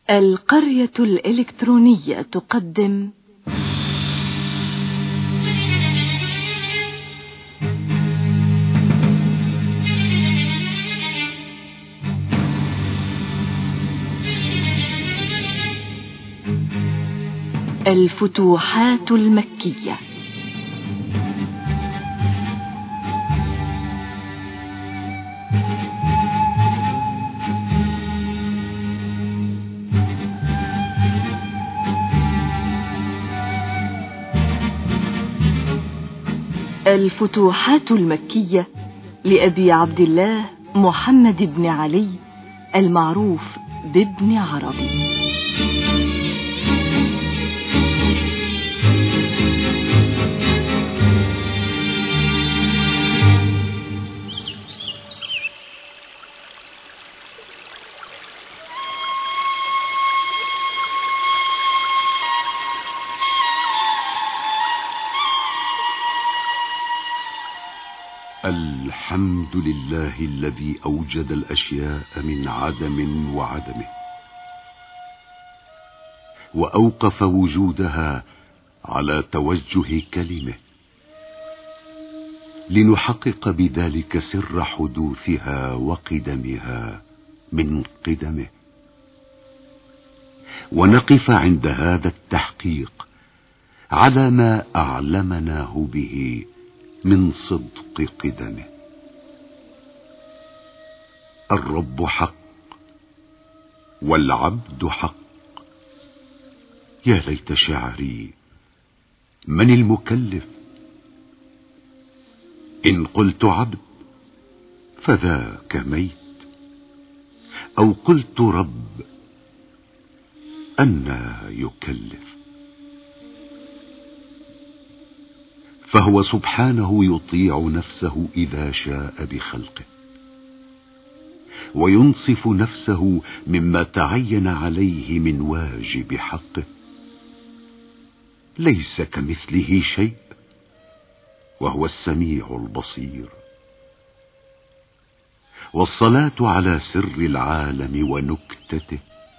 القرية الإلكترونية تقدم الفتوحات المكية. الفتوحات المكية لأبي عبد الله محمد بن علي المعروف بابن عربي. الحمد لله الذي أوجد الأشياء من عدم وعدمه، وأوقف وجودها على توجه كلمه، لنحقق بذلك سر حدوثها وقدمها من قدمه، ونقف عند هذا التحقيق على ما أعلمناه به من صدق قدمه. الرب حق والعبد حق. يا ليت شعري من المكلف؟ إن قلت عبد فذاك ميت، أو قلت رب أنى يكلف. فهو سبحانه يطيع نفسه إذا شاء بخلقه، وينصف نفسه مما تعين عليه من واجب حقه. ليس كمثله شيء، وهو السميع البصير. والصلاة على سر العالم ونكتته،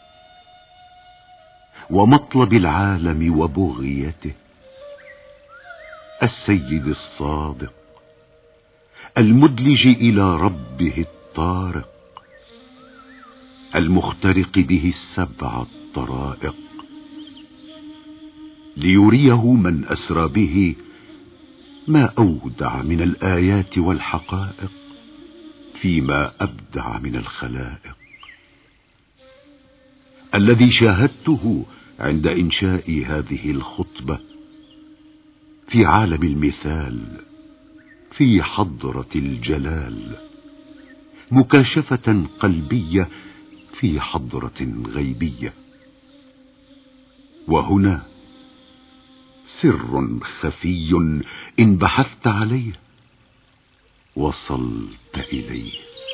ومطلب العالم وبغيته، السيد الصادق المدلج إلى ربه الطارق، المخترق به السبع الطرائق، ليريه من أسرى به ما أودع من الآيات والحقائق فيما أبدع من الخلائق. الذي شاهدته عند إنشاء هذه الخطبة في عالم المثال، في حضرة الجلال، مكاشفة قلبية في حضرة غيبية. وهنا سر خفي إن بحثت عليه وصلت إليه.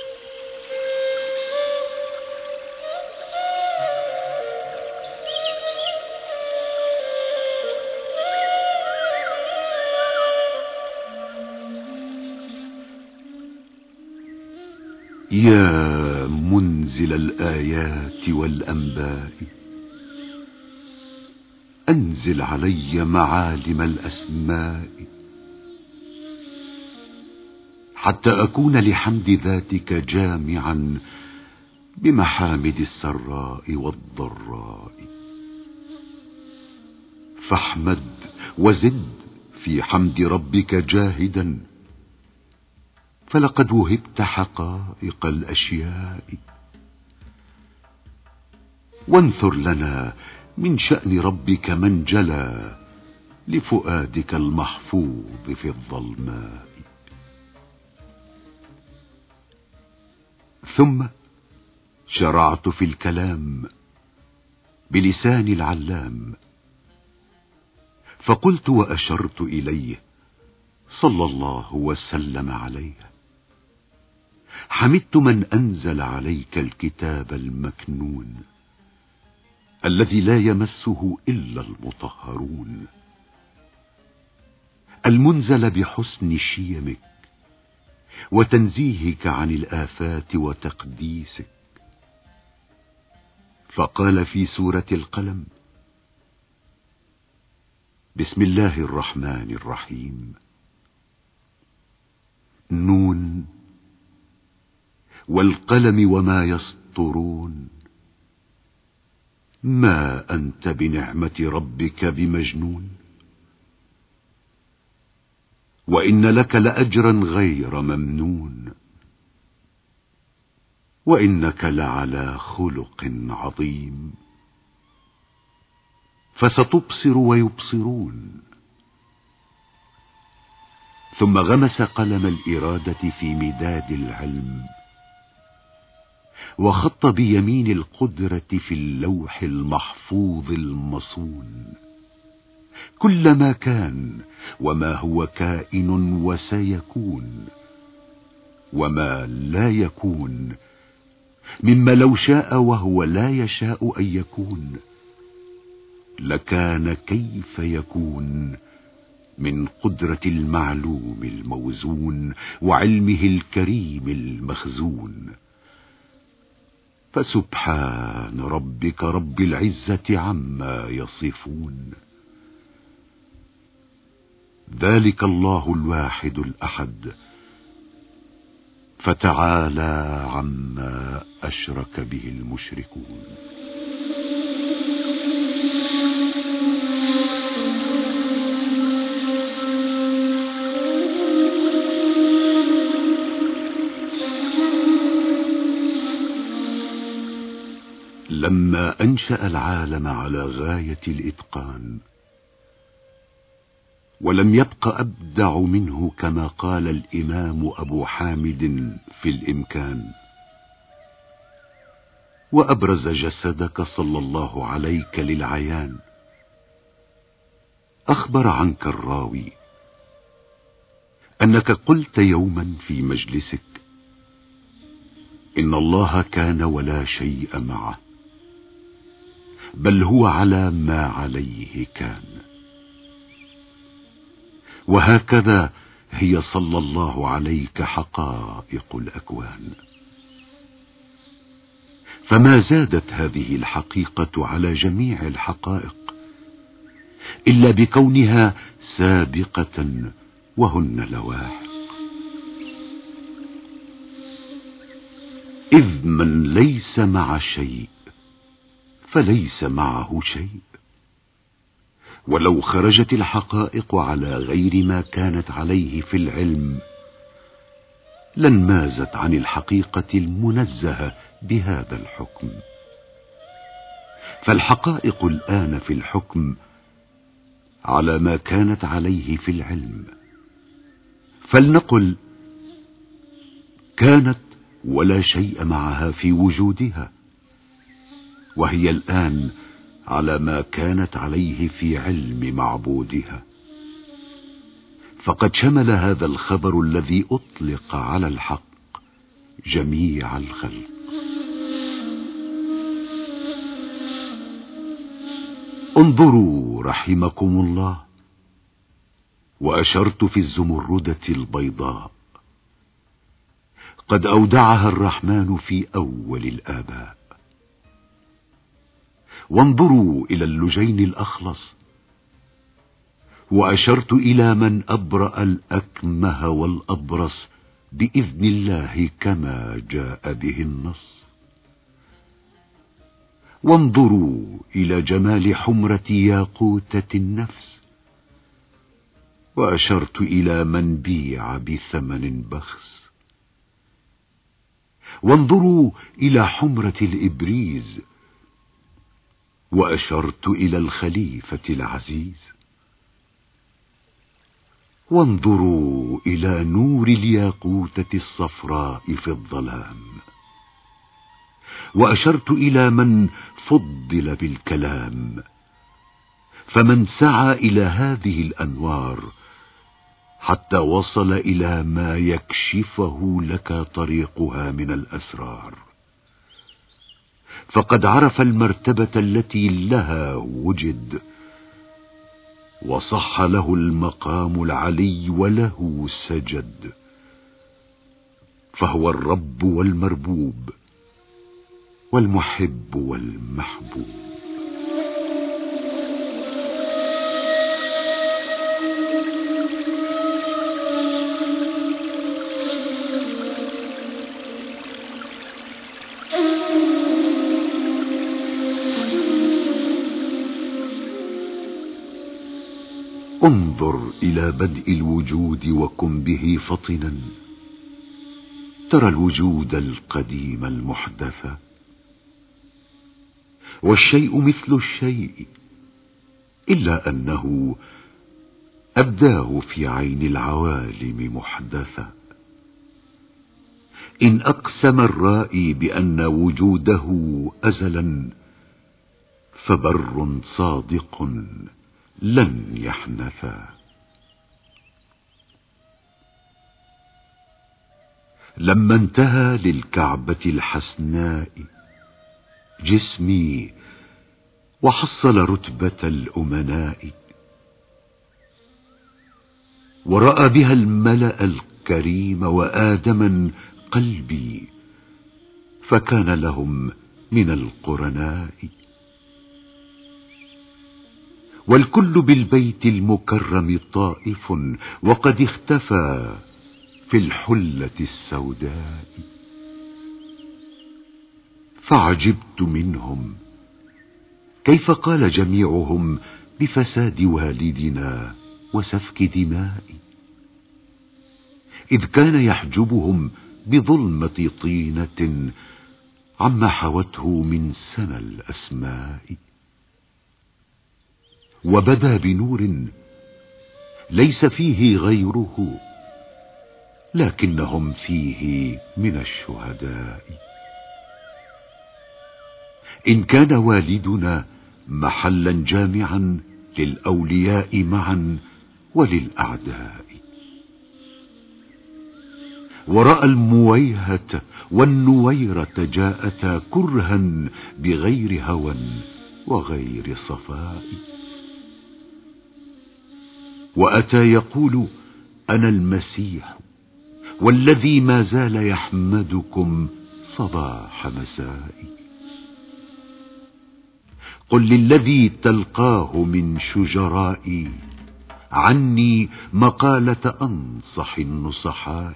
يا منزل الآيات والأنباء، أنزل علي معالم الأسماء، حتى أكون لحمد ذاتك جامعا بمحامد السراء والضراء. فاحمد وزد في حمد ربك جاهدا، فلقد وهبت حقائق الأشياء. وانثر لنا من شأن ربك من جلى لفؤادك المحفوظ في الظلماء. ثم شرعت في الكلام بلسان العلام، فقلت وأشرت إليه صلى الله وسلم عليه: حمدت من أنزل عليك الكتاب المكنون، الذي لا يمسه إلا المطهرون، المنزل بحسن شيمك وتنزيهك عن الآفات وتقديسك. فقال في سورة القلم: بسم الله الرحمن الرحيم. نون والقلم وما يسطرون، ما أنت بنعمة ربك بمجنون، وإن لك لأجرا غير ممنون، وإنك لعلى خلق عظيم. فستبصر ويبصرون. ثم غمس قلم الإرادة في مداد العلم، وخط بيمين القدرة في اللوح المحفوظ المصون كل ما كان وما هو كائن وسيكون، وما لا يكون مما لو شاء وهو لا يشاء أن يكون لكان كيف يكون من قدرة المعلوم الموزون وعلمه الكريم المخزون. فسبحان ربك رب العزة عما يصفون. ذلك الله الواحد الأحد، فتعالى عما أشرك به المشركون. لما أنشأ العالم على غاية الإتقان، ولم يبق أبدع منه كما قال الإمام أبو حامد في الإمكان: وأبرز جسدك صلى الله عليك للعيان. أخبر عنك الراوي أنك قلت يوما في مجلسك: إن الله كان ولا شيء معه، بل هو على ما عليه كان. وهكذا هي صلى الله عليك حقائق الأكوان. فما زادت هذه الحقيقة على جميع الحقائق إلا بكونها سابقة وهن لواحق. إذ من ليس مع شيء فليس معه شيء. ولو خرجت الحقائق على غير ما كانت عليه في العلم لانمازت عن الحقيقة المنزهة بهذا الحكم. فالحقائق الآن في الحكم على ما كانت عليه في العلم. فلنقل كانت ولا شيء معها في وجودها، وهي الآن على ما كانت عليه في علم معبودها. فقد شمل هذا الخبر الذي أطلق على الحق جميع الخلق. انظروا رحمكم الله، وأشرت في الزمردة البيضاء، قد أودعها الرحمن في أول الآباء. وانظروا إلى اللجين الأخلص، وأشرت إلى من أبرأ الأكمه والأبرص بإذن الله كما جاء به النص. وانظروا إلى جمال حمرة ياقوتة النفس، وأشرت إلى من بيع بثمن بخس. وانظروا إلى حمرة الإبريز، وأشرت إلى الخليفة العزيز. وانظروا إلى نور الياقوتة الصفراء في الظلام، وأشرت إلى من فضل بالكلام. فمن سعى إلى هذه الأنوار حتى وصل إلى ما يكشفه لك طريقها من الأسرار، فقد عرف المرتبة التي لها وجد، وصح له المقام العلي وله سجد. فهو الرب والمربوب، والمحب والمحبوب. انظر إلى بدء الوجود وكن به فطنا، ترى الوجود القديم المحدث، والشيء مثل الشيء، إلا أنه أبداه في عين العوالم محدثا. إن أقسم الرائي بأن وجوده أزلا، فبر صادق لن يحنثا. لما انتهى للكعبة الحسناء جسمي وحصل رتبة الأمناء، ورأى بها الملأ الكريم وآدما قلبي، فكان لهم من القرناء. والكل بالبيت المكرم طائف، وقد اختفى في الحلة السوداء. فعجبت منهم كيف قال جميعهم بفساد والدنا وسفك دماء، إذ كان يحجبهم بظلمة طينة عما حوته من سنى الأسماء. وبدا بنور ليس فيه غيره، لكنهم فيه من الشهداء. إن كان والدنا محلا جامعا للأولياء معا وللأعداء، ورأى المويهة والنويرة جاءتا كرها بغير هوى وغير صفاء. وأتى يقول أنا المسيح، والذي ما زال يحمدكم صباح مساء. قل للذي تلقاه من شجرائي عني مقالة أنصح النصحاء،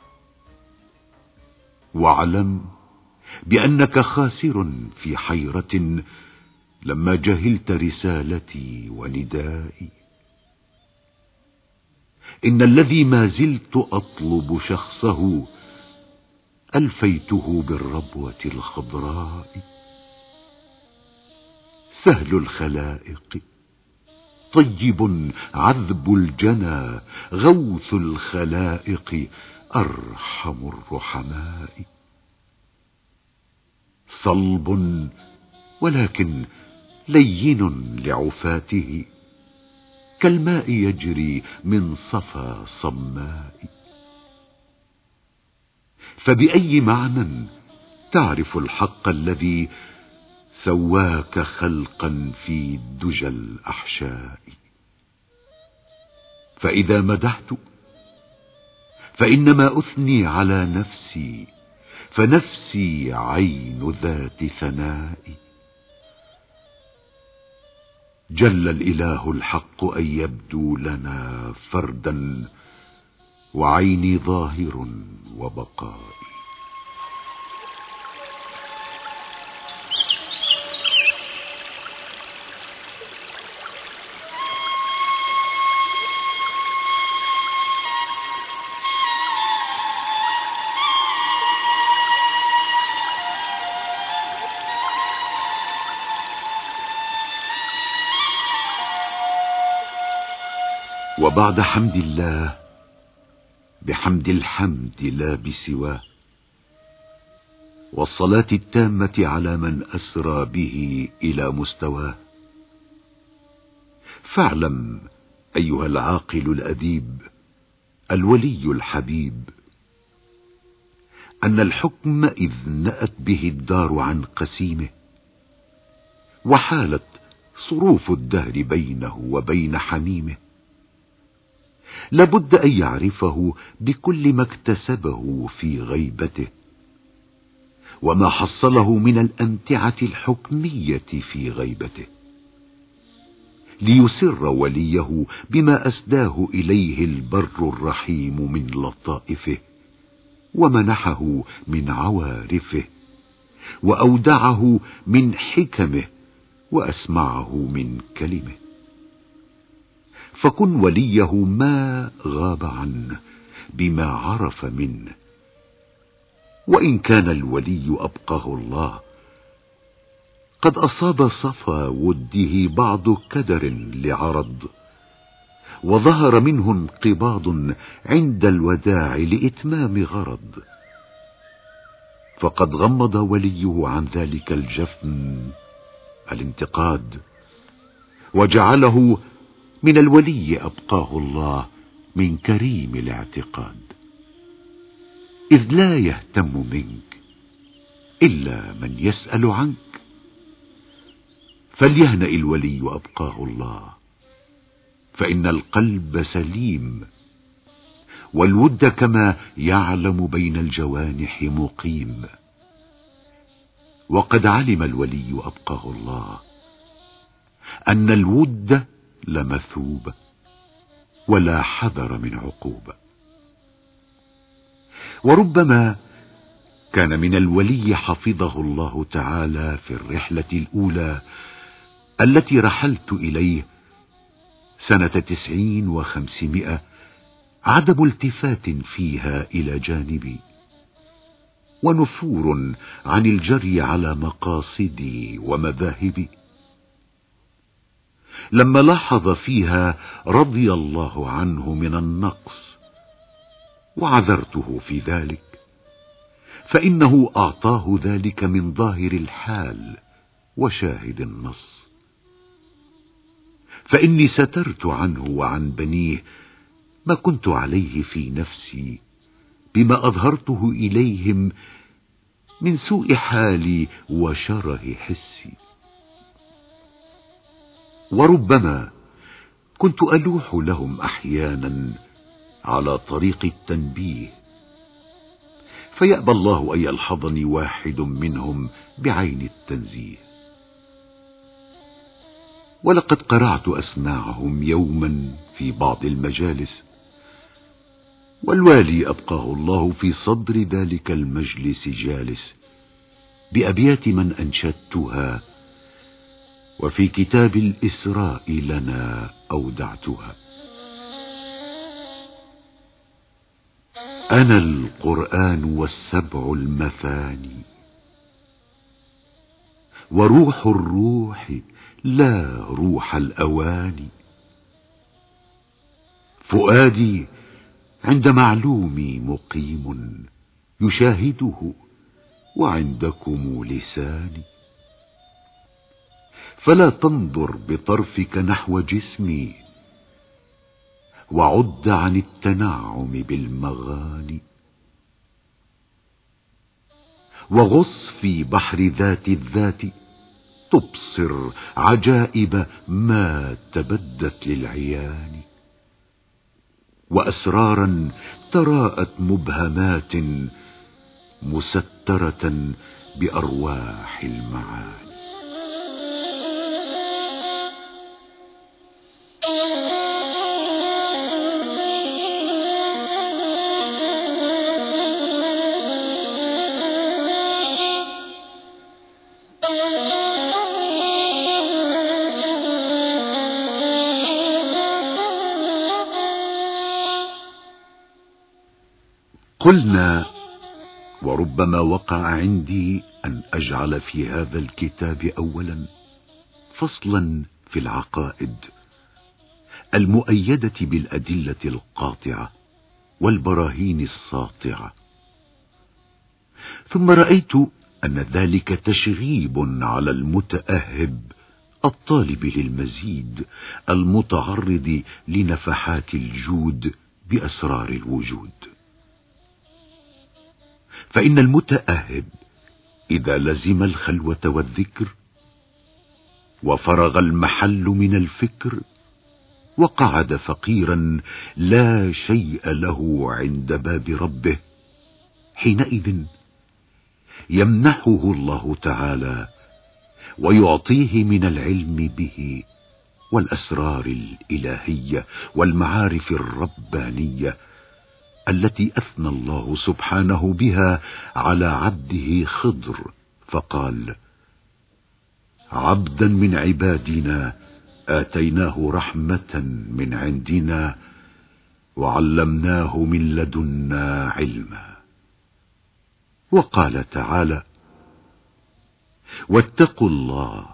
واعلم بأنك خاسر في حيرة لما جهلت رسالتي وندائي. إن الذي ما زلت أطلب شخصه ألفيته بالربوة الخضراء. سهل الخلائق طيب عذب الجنى، غوث الخلائق أرحم الرحماء. صلب ولكن لين لعفاته، كالماء يجري من صفا صماء. فبأي معنى تعرف الحق الذي سواك خلقا في دجى الأحشاء؟ فإذا مدحت فإنما أثني على نفسي، فنفسي عين ذات ثناء. جل الإله الحق أن يبدو لنا فردا، وعيني ظاهر وبقائي. وبعد حمد الله بحمد الحمد لا بسواه، والصلاة التامة على من أسرى به إلى مستواه، فاعلم أيها العاقل الأديب الولي الحبيب أن الحكم إذ نأت به الدار عن قسيمه، وحالت صروف الدهر بينه وبين حميمه، لابد أن يعرفه بكل ما اكتسبه في غيبته، وما حصله من الأمتعة الحكمية في غيبته، ليسر وليه بما أسداه إليه البر الرحيم من لطائفه، ومنحه من عوارفه، وأودعه من حكمه، وأسمعه من كلمه. فكن وليه ما غاب عنه بما عرف منه. وإن كان الولي أبقاه الله قد أصاب صفا وده بعض كدر لعرض، وظهر منه انقباض عند الوداع لإتمام غرض، فقد غمض وليه عن ذلك الجفن الانتقاد، وجعله من الولي أبقاه الله من كريم الاعتقاد، إذ لا يهتم منك إلا من يسأل عنك. فليهنأ الولي أبقاه الله، فإن القلب سليم، والود كما يعلم بين الجوانح مقيم. وقد علم الولي أبقاه الله أن الود لمثوبة، ولا حذر من عقوبة. وربما كان من الولي حفظه الله تعالى في الرحلة الأولى التي رحلت إليه سنة 90 و500 عدم التفات فيها إلى جانبي، ونفور عن الجري على مقاصدي ومذاهبي. لما لاحظ فيها رضي الله عنه من النقص وعذرته في ذلك، فإنه أعطاه ذلك من ظاهر الحال وشاهد النص. فإني سترت عنه وعن بنيه ما كنت عليه في نفسي بما أظهرته إليهم من سوء حالي وشره حسي. وربما كنت ألوح لهم أحيانا على طريق التنبيه، فيأبى الله أن يلحظني واحد منهم بعين التنزيه. ولقد قرعت أسماعهم يوما في بعض المجالس، والوالي أبقاه الله في صدر ذلك المجلس جالس، بأبيات من أنشدتها وفي كتاب الإسراء لنا أودعتها. أنا القرآن والسبع المثاني، وروح الروح لا روح الأواني. فؤادي عند معلومي مقيم يشاهده، وعندكم لساني. فلا تنظر بطرفك نحو جسمي، وعد عن التنعم بالمغاني. وغص في بحر ذات الذات، تبصر عجائب ما تبدت للعيان. وأسرارا تراءت مبهمات مسترة بأرواح المعاني. قلنا وربما وقع عندي أن أجعل في هذا الكتاب أولا فصلا في العقائد المؤيدة بالأدلة القاطعة والبراهين الساطعة، ثم رأيت أن ذلك تشغيب على المتأهب الطالب للمزيد المتعرض لنفحات الجود بأسرار الوجود. فإن المتأهب إذا لزم الخلوة والذكر وفرغ المحل من الفكر وقعد فقيرا لا شيء له عند باب ربه، حينئذ يمنحه الله تعالى ويعطيه من العلم به والأسرار الإلهية والمعارف الربانية التي أثنى الله سبحانه بها على عبده خضر، فقال: عبدا من عبادنا آتيناه رحمة من عندنا وعلمناه من لدنا علما. وقال تعالى: واتقوا الله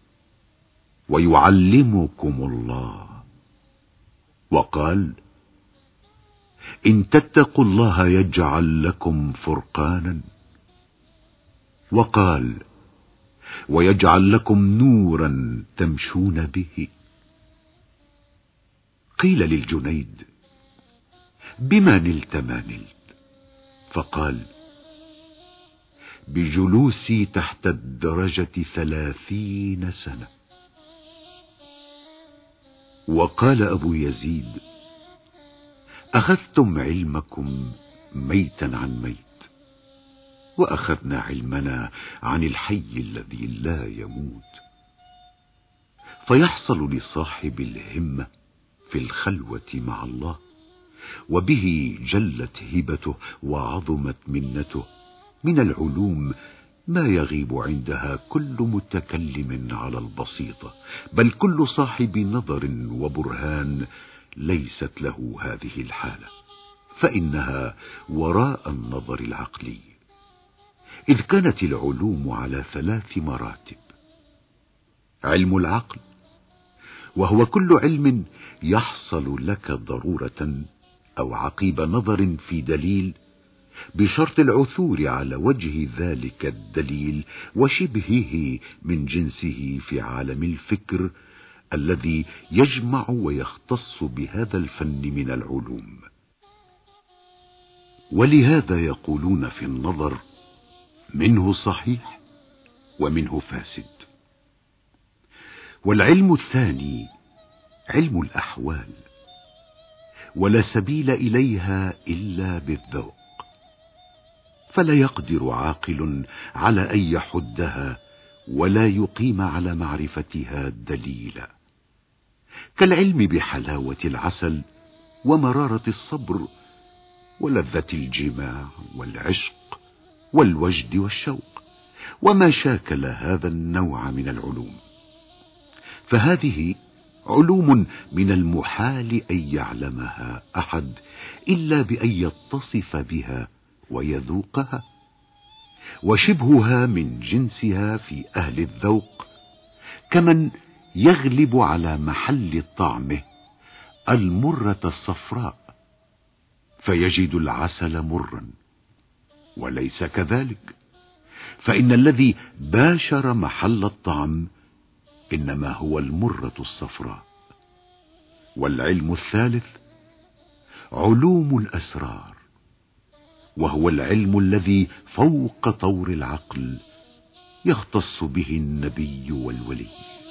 ويعلمكم الله. وقال: إن تتقوا الله يجعل لكم فرقانا. وقال: ويجعل لكم نورا تمشون به. قيل للجنيد: بما نلت ما نلت؟ فقال: بجلوسي تحت الدرجة 30 سنة. وقال أبو يزيد: أخذتم علمكم ميتا عن ميت، وأخذنا علمنا عن الحي الذي لا يموت. فيحصل لصاحب الهمة في الخلوة مع الله، وبه جلت هبته وعظمت منته، من العلوم ما يغيب عندها كل متكلم على البسيطة، بل كل صاحب نظر وبرهان ليست له هذه الحالة، فإنها وراء النظر العقلي. إذ كانت العلوم على 3 مراتب: علم العقل، وهو كل علم يحصل لك ضرورة أو عقيب نظر في دليل، بشرط العثور على وجه ذلك الدليل وشبهه من جنسه في عالم الفكر الذي يجمع ويختص بهذا الفن من العلوم. ولهذا يقولون في النظر: منه صحيح ومنه فاسد. والعلم الثاني علم الأحوال، ولا سبيل إليها إلا بالذوق، فلا يقدر عاقل على أن يحدها ولا يقيم على معرفتها دليلا، كالعلم بحلاوة العسل ومرارة الصبر ولذة الجماع والعشق والوجد والشوق وما شاكل هذا النوع من العلوم. فهذه علوم من المحال أن يعلمها أحد إلا بأن يتصف بها ويذوقها، وشبهها من جنسها في أهل الذوق، كمن يغلب على محل طعمه المرة الصفراء فيجد العسل مرا، وليس كذلك، فإن الذي باشر محل الطعم إنما هو المرة الصفراء. والعلم الثالث علوم الأسرار، وهو العلم الذي فوق طور العقل يختص به النبي والولي.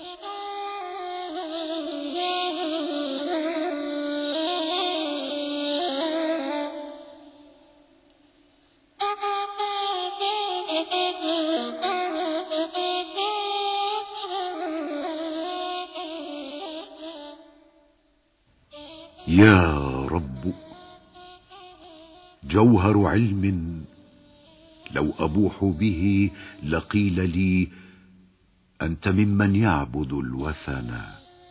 يا رب، جوهر علم لو أبوح به لقيل لي: أنت ممن يعبد الوثن.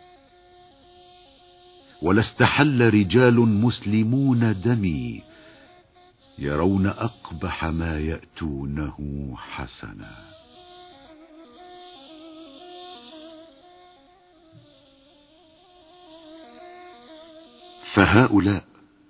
ولاستحل رجال مسلمون دمي يرون أقبح ما يأتونه حسنا. فهؤلاء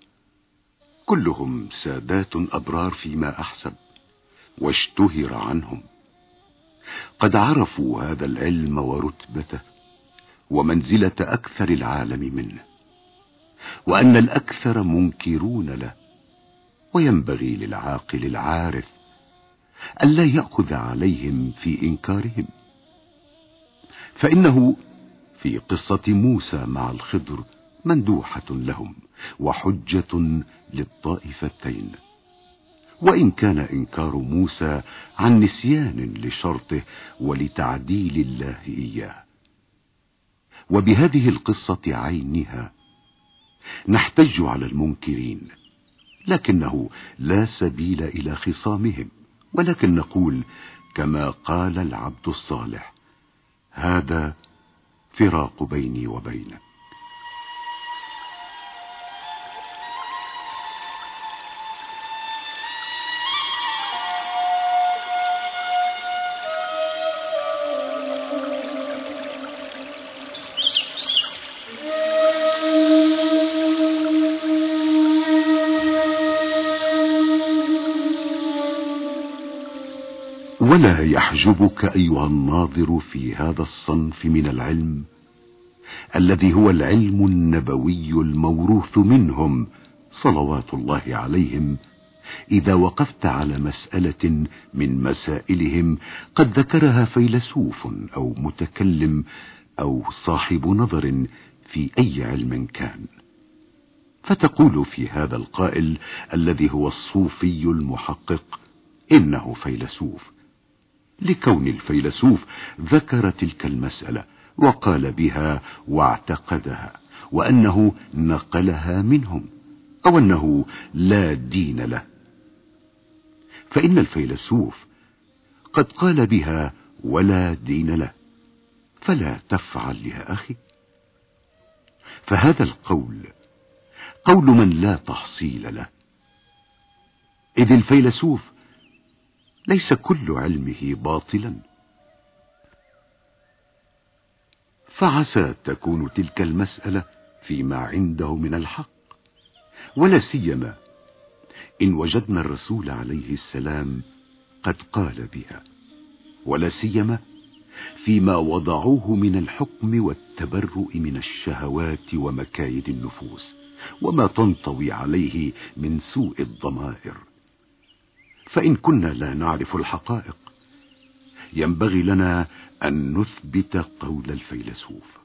كلهم سادات أبرار فيما أحسب واشتهر عنهم، قد عرفوا هذا العلم ورتبته ومنزلة أكثر العالم منه، وأن الأكثر منكرون له، وينبغي للعاقل العارف ألا يأخذ عليهم في إنكارهم، فإنه في قصة موسى مع الخضر مندوحة لهم وحجة للطائفتين، وإن كان إنكار موسى عن نسيان لشرطه ولتعديل الله إياه. وبهذه القصة عينها نحتج على المنكرين، لكنه لا سبيل إلى خصامهم، ولكن نقول كما قال العبد الصالح: هذا فراق بيني وبينك. ولا يحجبك أيها الناظر في هذا الصنف من العلم الذي هو العلم النبوي الموروث منهم صلوات الله عليهم، إذا وقفت على مسألة من مسائلهم قد ذكرها فيلسوف أو متكلم أو صاحب نظر في أي علم كان، فتقول في هذا القائل الذي هو الصوفي المحقق إنه فيلسوف، لكون الفيلسوف ذكر تلك المسألة وقال بها واعتقدها، وأنه نقلها منهم، أو أنه لا دين له. فإن الفيلسوف قد قال بها ولا دين له، فلا تفعل يا أخي. فهذا القول قول من لا تحصيل له، إذ الفيلسوف ليس كل علمه باطلا، فعسى تكون تلك المسألة فيما عنده من الحق، ولا سيما إن وجدنا الرسول عليه السلام قد قال بها، ولا سيما فيما وضعوه من الحكم والتبرؤ من الشهوات ومكايد النفوس وما تنطوي عليه من سوء الضمائر. فإن كنا لا نعرف الحقائق ينبغي لنا أن نثبت قول الفيلسوف.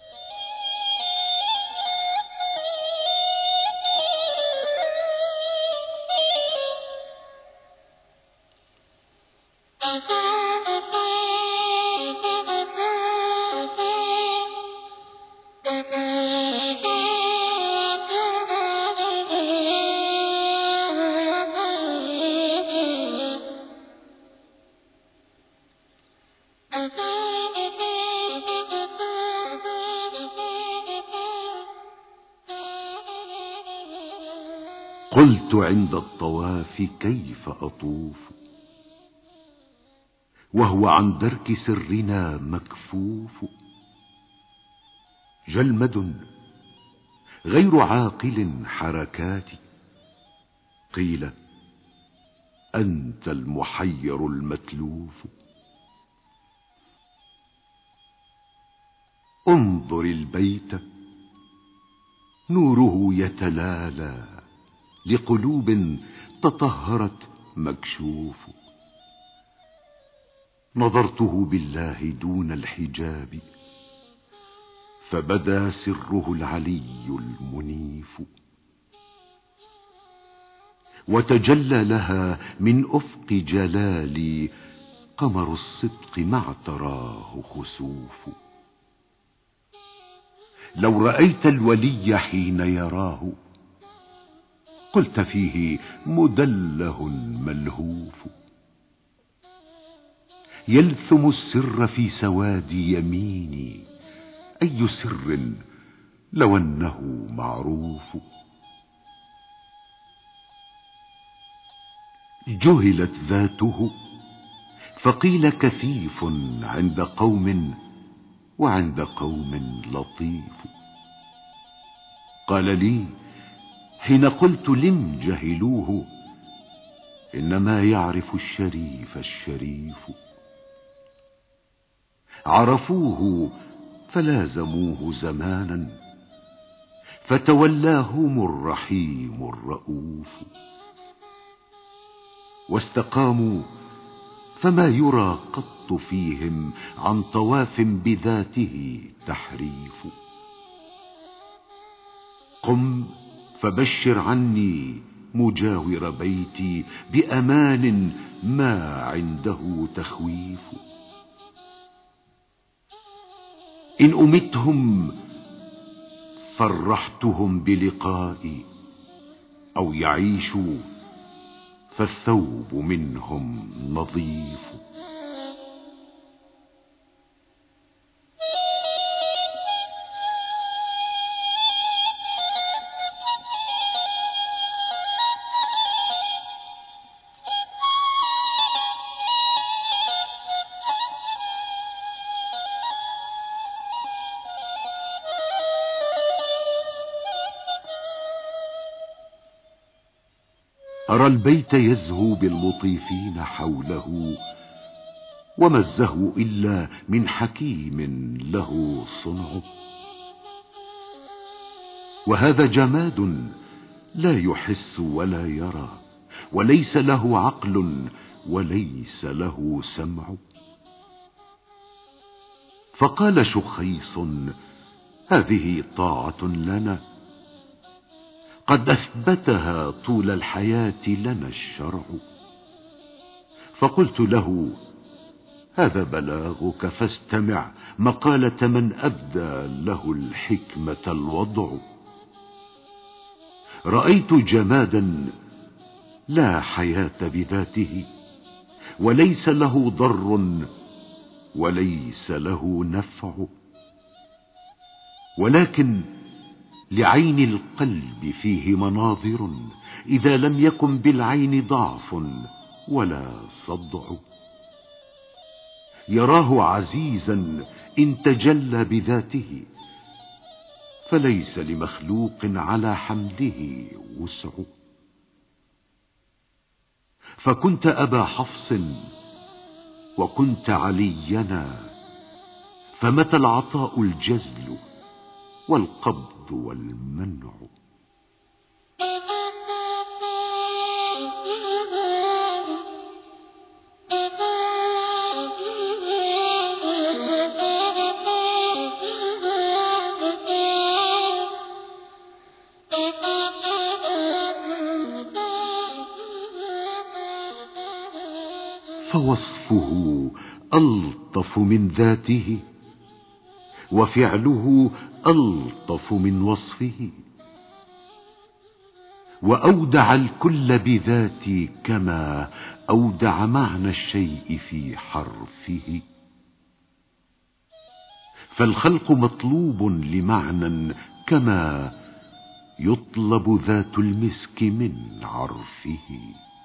قلت عند الطواف كيف أطوف وهو عن درك سرنا مكفوف، جلمد غير عاقل حركاتي، قيل أنت المحير المتلوف. انظر البيت نوره يتلالى لقلوب تطهرت مكشوف، نظرته بالله دون الحجاب فبدا سره العلي المنيف، وتجلى لها من أفق جلالي قمر الصدق مع تراه خسوف. لو رأيت الولي حين يراه قلت فيه مدله ملهوف، يلثم السر في سواد يميني، أي سر لو أنه معروف. جهلت ذاته فقيل كثيف عند قوم وعند قوم لطيف. قال لي حين قلت لم جهلوه إنما يعرف الشريف الشريف، عرفوه فلازموه زمانا فتولاهم الرحيم الرؤوف، واستقاموا فما يرى قط فيهم عن طواف بذاته تحريف. قم فبشر عني مجاور بيتي بأمان ما عنده تخويف. إن أمتهم فرحتهم بلقائي، أو يعيشوا فالثوب منهم نظيف. أرى البيت يزهو بالمطيفين حوله، وما الزهو إلا من حكيم له صنع. وهذا جماد لا يحس ولا يرى، وليس له عقل وليس له سمع. فقال شخيص: هذه طاعة لنا قد أثبتها طول الحياة لنا الشرع. فقلت له: هذا بلاغك، فاستمع مقالة من أبدى له الحكمة الوضع. رأيت جمادا لا حياة بذاته، وليس له ضر وليس له نفع، ولكن لعين القلب فيه مناظر، إذا لم يكن بالعين ضعف ولا صدع. يراه عزيزا إن تجلى بذاته، فليس لمخلوق على حمده وسع. فكنت أبا حفص وكنت علينا، فمتى العطاء الجزل والقبض والمنع. فوصفه ألطف من ذاته، وفعله ألطف من وصفه، وأودع الكل بذاتي كما أودع معنى الشيء في حرفه. فالخلق مطلوب لمعنى كما يطلب ذات المسك من عرفه.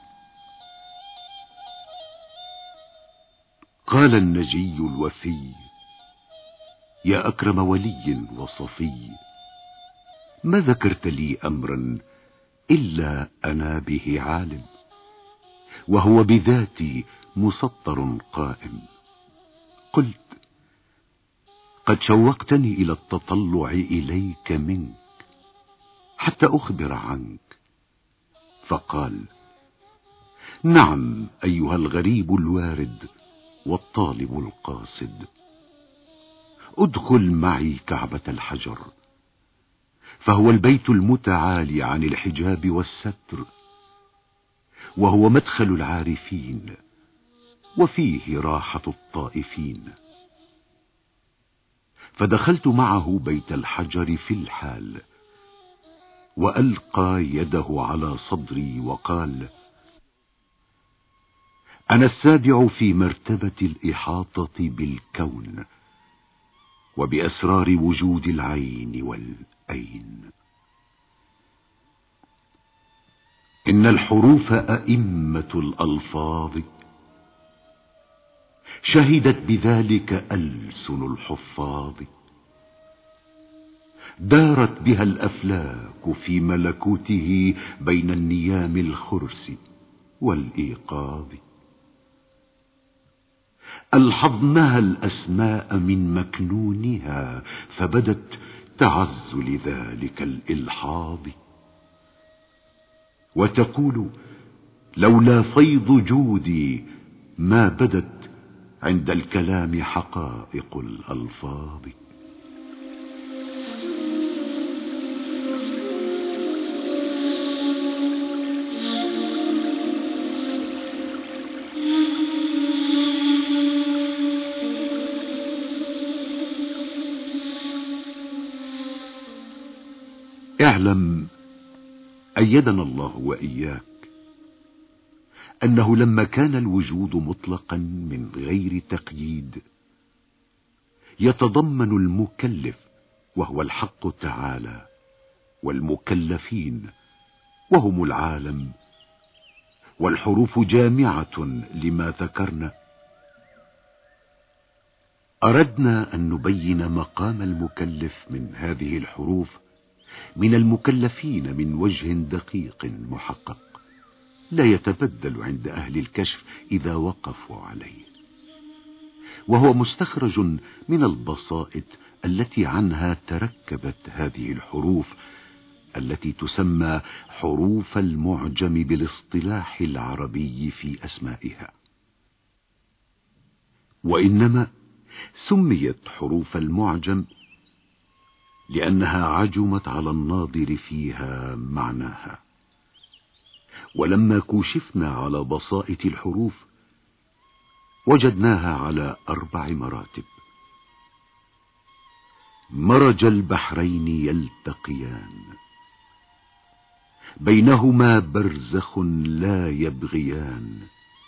قال النجي الوفي: يا أكرم ولي وصفي، ما ذكرت لي أمرا إلا أنا به عالم، وهو بذاتي مسطر قائم. قلت: قد شوقتني إلى التطلع إليك منك حتى أخبر عنك. فقال: نعم أيها الغريب الوارد والطالب القاصد، ادخل معي كعبة الحجر، فهو البيت المتعالي عن الحجاب والستر، وهو مدخل العارفين وفيه راحة الطائفين. فدخلت معه بيت الحجر في الحال، وألقى يده على صدري وقال: أنا السابع في مرتبة الإحاطة بالكون وبأسرار وجود العين والأين. إن الحروف أئمة الألفاظ، شهدت بذلك ألسن الحفاظ، دارت بها الأفلاك في ملكوته بين النيام الخرس والإيقاظ. ألحظنها الأسماء من مكنونها، فبدت تعز لذلك الإلحاظ، وتقول: لولا فيض جودي ما بدت عند الكلام حقائق الألفاظ. اعلم أيدنا الله وإياك أنه لما كان الوجود مطلقا من غير تقييد يتضمن المكلف وهو الحق تعالى والمكلفين وهم العالم، والحروف جامعة لما ذكرنا. أردنا أن نبين مقام المكلف من هذه الحروف من المكلفين من وجه دقيق محقق لا يتبدل عند أهل الكشف إذا وقفوا عليه، وهو مستخرج من البسائط التي عنها تركبت هذه الحروف التي تسمى حروف المعجم بالاصطلاح العربي في أسمائها. وإنما سميت حروف المعجم لأنها عجمت على الناظر فيها معناها. ولما كشفنا على بسائط الحروف وجدناها على 4 مراتب: مرج البحرين يلتقيان، بينهما برزخ لا يبغيان،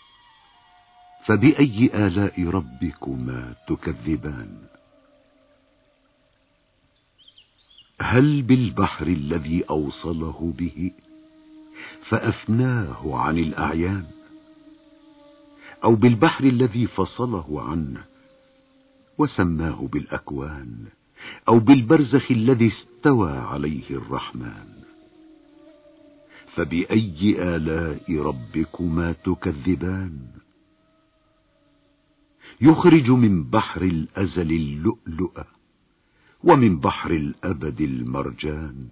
فبأي آلاء ربكما تكذبان. هل بالبحر الذي أوصله به فأفناه عن الأعيان، أو بالبحر الذي فصله عنه وسماه بالأكوان، أو بالبرزخ الذي استوى عليه الرحمن. فبأي آلاء ربكما تكذبان. يخرج من بحر الأزل اللؤلؤ ومن بحر الأبد المرجان.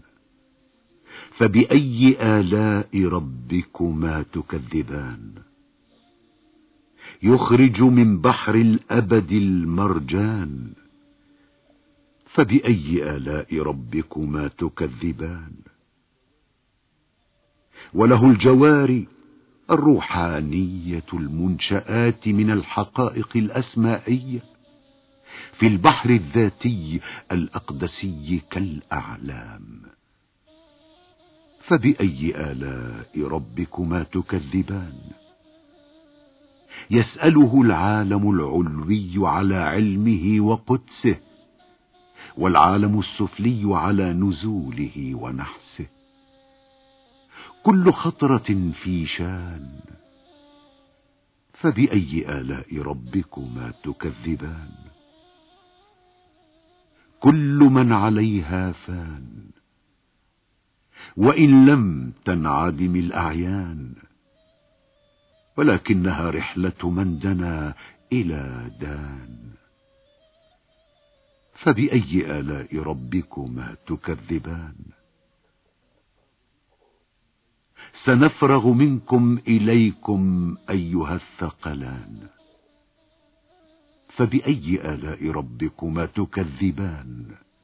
فبأي آلاء ربكما تكذبان. يخرج من بحر الأبد المرجان. فبأي آلاء ربكما تكذبان. وله الجوار الروحانية المنشآت من الحقائق الأسمائية في البحر الذاتي الأقدسي كالأعلام. فبأي آلاء ربكما تكذبان. يسأله العالم العلوي على علمه وقدسه، والعالم السفلي على نزوله ونحسه. كل خطرة في شان. فبأي آلاء ربكما تكذبان. كل من عليها فان، وإن لم تنعدم الأعيان، ولكنها رحلة من دنا إلى دان. فبأي آلاء ربكما تكذبان. سنفرغ منكم إليكم أيها الثقلان. فبأي آلاء ربكما تكذبان.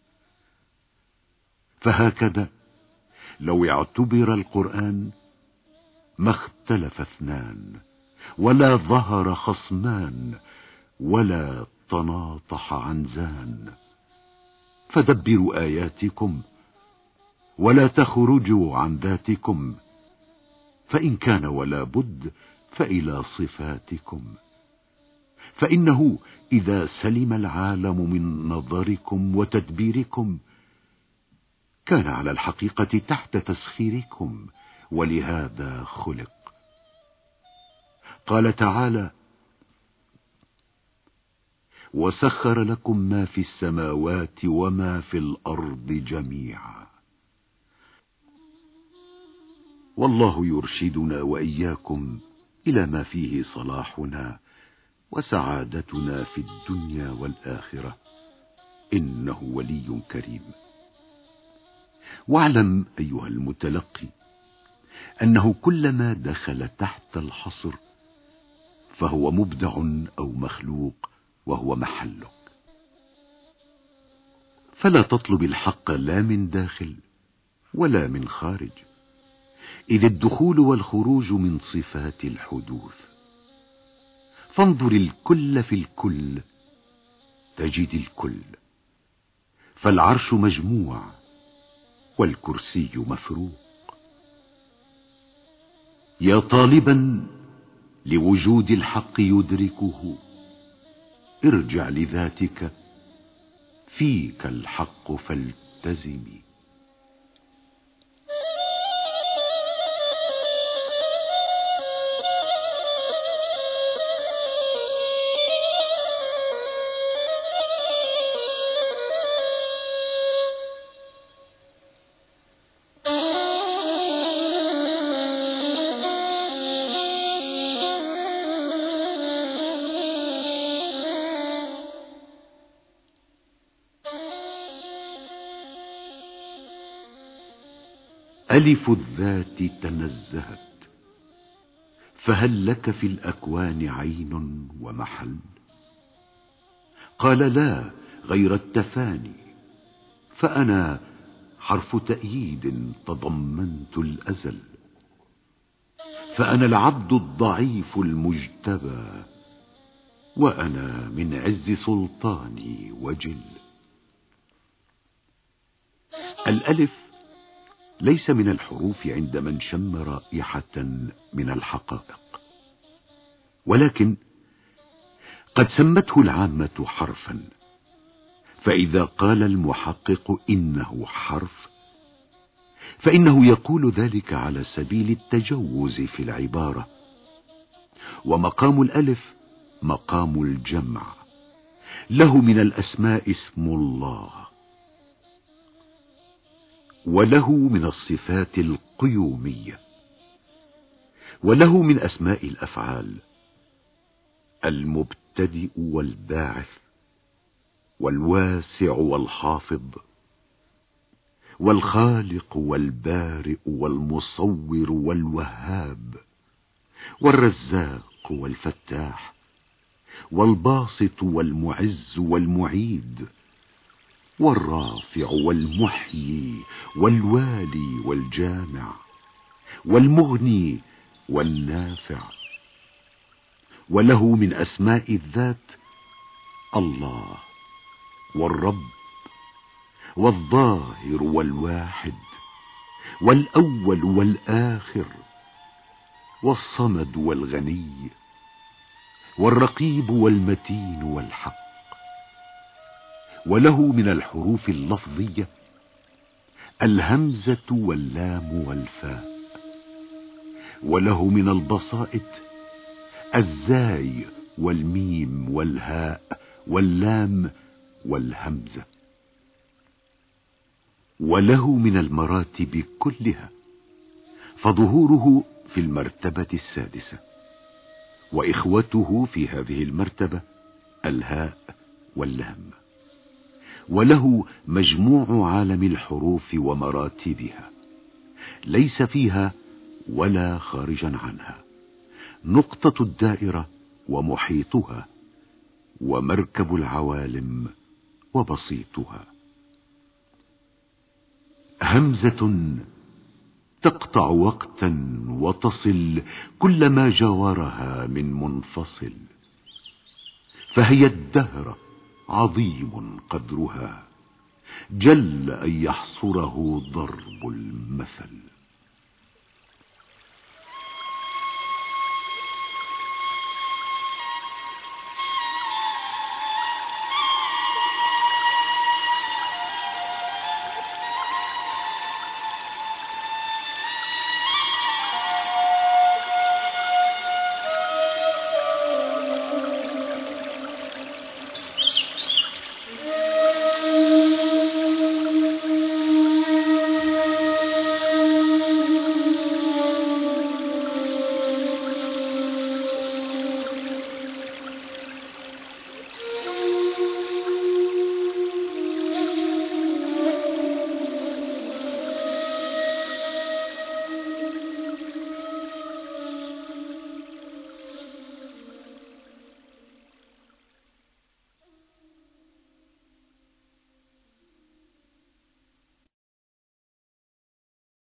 فهكذا لو اعتبر القرآن ما اختلف اثنان، ولا ظهر خصمان، ولا تناطح عنزان. فدبروا آياتكم ولا تخرجوا عن ذاتكم، فإن كان ولا بد فإلى صفاتكم. فإنه إذا سلم العالم من نظركم وتدبيركم كان على الحقيقة تحت تسخيركم، ولهذا خلق. قال تعالى: وسخر لكم ما في السماوات وما في الأرض جميعا. والله يرشدنا وإياكم إلى ما فيه صلاحنا وسعادتنا في الدنيا والآخرة، إنه ولي كريم. واعلم أيها المتلقي أنه كلما دخل تحت الحصر فهو مبدع أو مخلوق، وهو محلك. فلا تطلب الحق لا من داخل ولا من خارج، إذ الدخول والخروج من صفات الحدوث. فانظر الكل في الكل تجد الكل. فالعرش مجموع والكرسي مفروق. يا طالبا لوجود الحق يدركه، ارجع لذاتك، فيك الحق فالتزمي. ألف الذات تنزهت، فهل لك في الأكوان عين ومحل؟ قال لا غير التفاني، فأنا حرف تأييد تضمنت الأزل، فأنا العبد الضعيف المجتبى، وأنا من عز سلطاني وجل. الألف ليس من الحروف عند من شم رائحة من الحقائق، ولكن قد سمته العامة حرفا، فإذا قال المحقق إنه حرف فإنه يقول ذلك على سبيل التجوز في العبارة. ومقام الألف مقام الجمع، له من الأسماء اسم الله، وله من الصفات القيومية، وله من أسماء الأفعال المبتدئ والباعث، والواسع والخافض، والخالق والبارئ والمصور والوهاب، والرزاق والفتاح، والباسط والمعز والمعيد، والرافع والمحيي والوالي والجامع، والمغني والنافع. وله من أسماء الذات الله والرب والظاهر والواحد والأول والآخر والصمد والغني والرقيب والمتين والحق. وله من الحروف اللفظية الهمزة واللام والفاء، وله من البسائط الزاي والميم والهاء واللام والهمزة. وله من المراتب كلها، فظهوره في المرتبة السادسة، وإخوته في هذه المرتبة الهاء واللام. وله مجموع عالم الحروف ومراتبها، ليس فيها ولا خارجا عنها، نقطة الدائرة ومحيطها، ومركب العوالم وبسيطها. همزة تقطع وقتا وتصل كل ما جاورها من منفصل، فهي الدهر عظيم قدرها، جل أن يحصره ضرب المثل.